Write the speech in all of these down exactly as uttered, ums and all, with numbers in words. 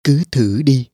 Cứ thử đi.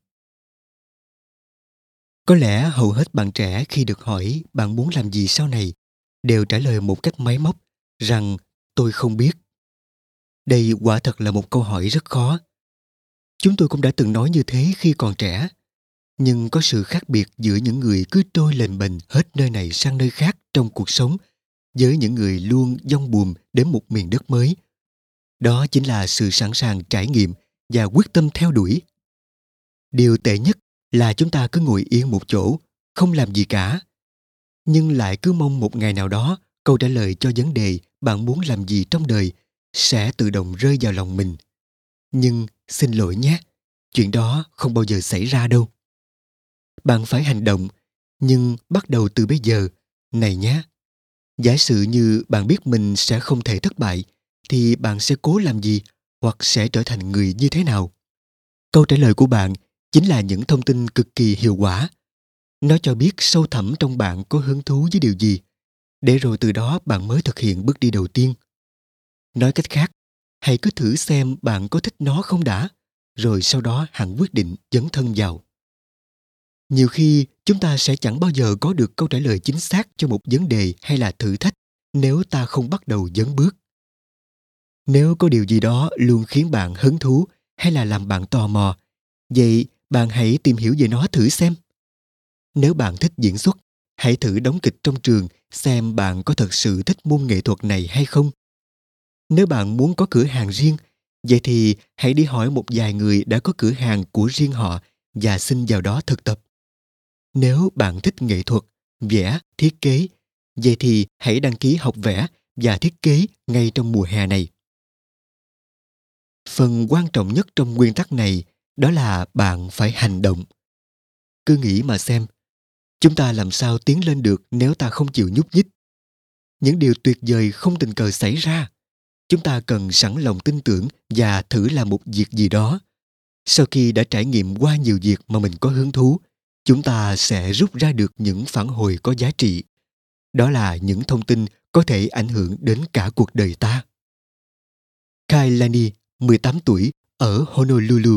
Có lẽ hầu hết bạn trẻ khi được hỏi bạn muốn làm gì sau này đều trả lời một cách máy móc rằng tôi không biết. Đây quả thật là một câu hỏi rất khó. Chúng tôi cũng đã từng nói như thế khi còn trẻ. Nhưng có sự khác biệt giữa những người cứ trôi lềnh bềnh hết nơi này sang nơi khác trong cuộc sống với những người luôn dong buồm đến một miền đất mới. Đó chính là sự sẵn sàng trải nghiệm và quyết tâm theo đuổi. Điều tệ nhất là chúng ta cứ ngồi yên một chỗ, không làm gì cả. Nhưng lại cứ mong một ngày nào đó câu trả lời cho vấn đề bạn muốn làm gì trong đời sẽ tự động rơi vào lòng mình. Nhưng xin lỗi nhé, chuyện đó không bao giờ xảy ra đâu. Bạn phải hành động, nhưng bắt đầu từ bây giờ, này nhé. Giả sử như bạn biết mình sẽ không thể thất bại, thì bạn sẽ cố làm gì hoặc sẽ trở thành người như thế nào? Câu trả lời của bạn chính là những thông tin cực kỳ hiệu quả. Nó cho biết sâu thẳm trong bạn có hứng thú với điều gì, để rồi từ đó bạn mới thực hiện bước đi đầu tiên. Nói cách khác, hãy cứ thử xem bạn có thích nó không đã, rồi sau đó hẳn quyết định dấn thân vào. Nhiều khi chúng ta sẽ chẳng bao giờ có được câu trả lời chính xác cho một vấn đề hay là thử thách nếu ta không bắt đầu dấn bước. Nếu có điều gì đó luôn khiến bạn hứng thú hay là làm bạn tò mò, vậy bạn hãy tìm hiểu về nó thử xem. Nếu bạn thích diễn xuất, hãy thử đóng kịch trong trường xem bạn có thật sự thích môn nghệ thuật này hay không. Nếu bạn muốn có cửa hàng riêng, vậy thì hãy đi hỏi một vài người đã có cửa hàng của riêng họ và xin vào đó thực tập. Nếu bạn thích nghệ thuật, vẽ, thiết kế, vậy thì hãy đăng ký học vẽ và thiết kế ngay trong mùa hè này. Phần quan trọng nhất trong nguyên tắc này đó là bạn phải hành động. Cứ nghĩ mà xem, chúng ta làm sao tiến lên được nếu ta không chịu nhúc nhích? Những điều tuyệt vời không tình cờ xảy ra. Chúng ta cần sẵn lòng tin tưởng và thử làm một việc gì đó. Sau khi đã trải nghiệm qua nhiều việc mà mình có hứng thú, chúng ta sẽ rút ra được những phản hồi có giá trị. Đó là những thông tin có thể ảnh hưởng đến cả cuộc đời ta. Kailani, mười tám tuổi, ở Honolulu.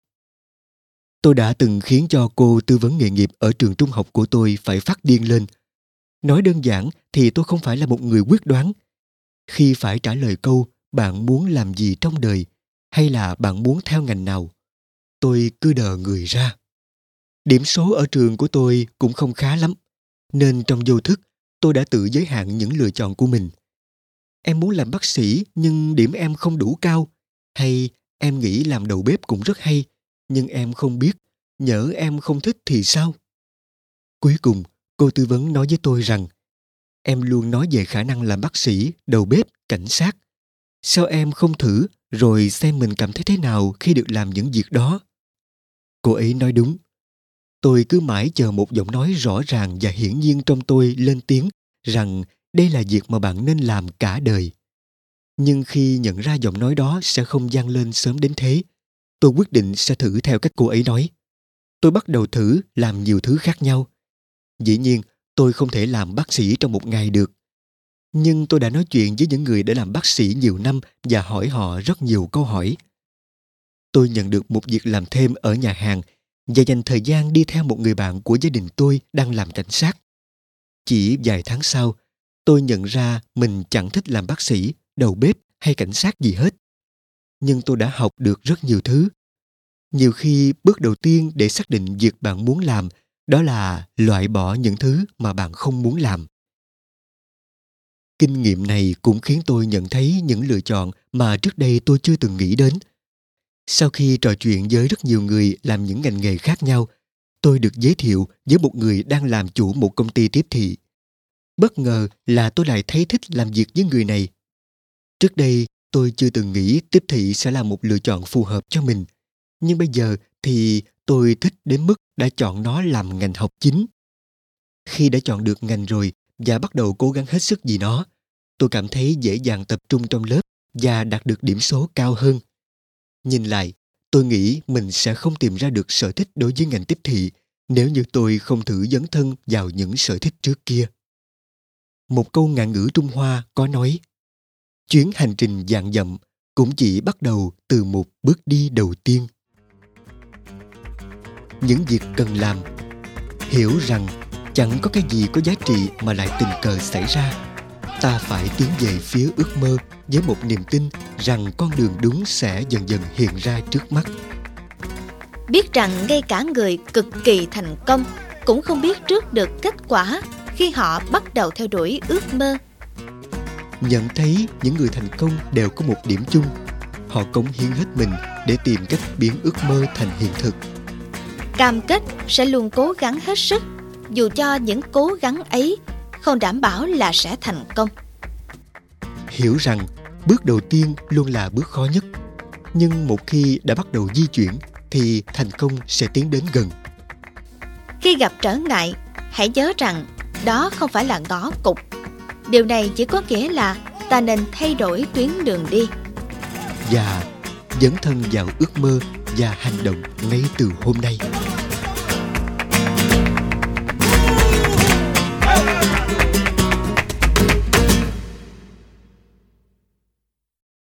Tôi đã từng khiến cho cô tư vấn nghề nghiệp ở trường trung học của tôi phải phát điên lên. Nói đơn giản thì tôi không phải là một người quyết đoán. Khi phải trả lời câu bạn muốn làm gì trong đời hay là bạn muốn theo ngành nào, tôi cứ đờ người ra. Điểm số ở trường của tôi cũng không khá lắm, nên trong vô thức tôi đã tự giới hạn những lựa chọn của mình. Em muốn làm bác sĩ nhưng điểm em không đủ cao, hay em nghĩ làm đầu bếp cũng rất hay, nhưng em không biết, nhỡ em không thích thì sao? Cuối cùng, cô tư vấn nói với tôi rằng em luôn nói về khả năng làm bác sĩ, đầu bếp, cảnh sát. Sao em không thử rồi xem mình cảm thấy thế nào khi được làm những việc đó? Cô ấy nói đúng. Tôi cứ mãi chờ một giọng nói rõ ràng và hiển nhiên trong tôi lên tiếng rằng đây là việc mà bạn nên làm cả đời. Nhưng khi nhận ra giọng nói đó sẽ không vang lên sớm đến thế, tôi quyết định sẽ thử theo cách cô ấy nói. Tôi bắt đầu thử làm nhiều thứ khác nhau. Dĩ nhiên, tôi không thể làm bác sĩ trong một ngày được. Nhưng tôi đã nói chuyện với những người đã làm bác sĩ nhiều năm và hỏi họ rất nhiều câu hỏi. Tôi nhận được một việc làm thêm ở nhà hàng và dành thời gian đi theo một người bạn của gia đình tôi đang làm cảnh sát. Chỉ vài tháng sau, tôi nhận ra mình chẳng thích làm bác sĩ, đầu bếp hay cảnh sát gì hết. Nhưng tôi đã học được rất nhiều thứ. Nhiều khi bước đầu tiên để xác định việc bạn muốn làm đó là loại bỏ những thứ mà bạn không muốn làm. Kinh nghiệm này cũng khiến tôi nhận thấy những lựa chọn mà trước đây tôi chưa từng nghĩ đến. Sau khi trò chuyện với rất nhiều người làm những ngành nghề khác nhau, tôi được giới thiệu với một người đang làm chủ một công ty tiếp thị. Bất ngờ là tôi lại thấy thích làm việc với người này. Trước đây, tôi chưa từng nghĩ tiếp thị sẽ là một lựa chọn phù hợp cho mình. Nhưng bây giờ thì tôi thích đến mức đã chọn nó làm ngành học chính. Khi đã chọn được ngành rồi và bắt đầu cố gắng hết sức vì nó, tôi cảm thấy dễ dàng tập trung trong lớp và đạt được điểm số cao hơn. Nhìn lại, tôi nghĩ mình sẽ không tìm ra được sở thích đối với ngành tiếp thị nếu như tôi không thử dấn thân vào những sở thích trước kia. Một câu ngạn ngữ Trung Hoa có nói, chuyến hành trình vạn dặm cũng chỉ bắt đầu từ một bước đi đầu tiên. những việc cần làm. Hiểu rằng chẳng có cái gì có giá trị mà lại tình cờ xảy ra. Ta phải tiến về phía ước mơ với một niềm tin rằng con đường đúng sẽ dần dần hiện ra trước mắt. Biết rằng ngay cả người cực kỳ thành công cũng không biết trước được kết quả khi họ bắt đầu theo đuổi ước mơ. Nhận thấy những người thành công đều có một điểm chung. Họ cống hiến hết mình để tìm cách biến ước mơ thành hiện thực. Cam kết sẽ luôn cố gắng hết sức, dù cho những cố gắng ấy không đảm bảo là sẽ thành công. Hiểu rằng bước đầu tiên luôn là bước khó nhất, nhưng một khi đã bắt đầu di chuyển thì thành công sẽ tiến đến gần. Khi gặp trở ngại, hãy nhớ rằng đó không phải là ngõ cụt. Điều này chỉ có nghĩa là ta nên thay đổi tuyến đường đi. Và dấn thân vào ước mơ và hành động ngay từ hôm nay.